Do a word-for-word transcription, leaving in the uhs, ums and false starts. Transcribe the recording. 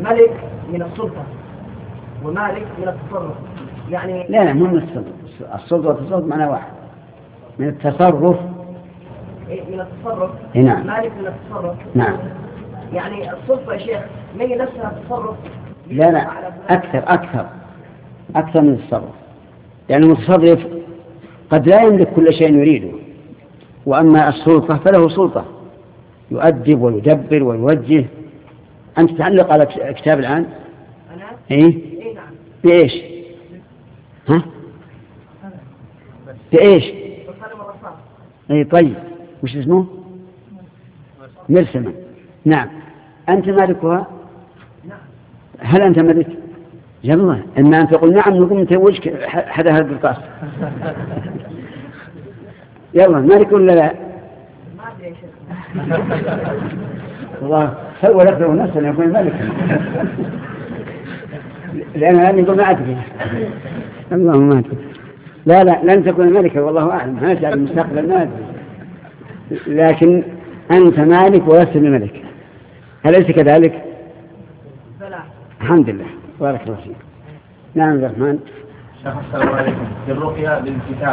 ملك من السلطة ومالك من التصرف، يعني لا لا مو من السلطة. السلطة والتصرف معنى واحد. من التصرف من التصرف. نعم. مالك من التصرف. نعم. يعني السلطة يا شيخ ما هي نفسها التصرف؟ لا لا أكثر أكثر أكثر من التصرف. يعني المتصرف قد لا يملك كل شيء يريده، وأما السلطة فله سلطة يؤدب ويدبر ويوجه. أنت تعلق على كتاب الآن؟ أنا؟ إيه؟ إيه نعم. بإيش؟ ها؟ بإيش؟ بالقلم الرصاص. إيه طيب وش اسمه؟ مرسمة. نعم. أنت مالكها؟ نعم. هل أنت ملك؟ يلا إما أن تقول نعم نقوم أنت وجهك حدا هذا القص. يلا مالك ولا لا؟ ما أدري يا شيخ. الله سوى لك له نفسه أن يكون ملكا. لأن أنا يقول ما أدري. اللهم ما أدري. لا لا لن تكون ملكا والله أعلم. هذا المستقبل ما أدري. لكن أنت مالك ولست بملك. هل أليس كذلك؟ بلى. الحمد لله بارك الله فيك. نعم الرحمن. السلام عليكم. في الرقية للكتاب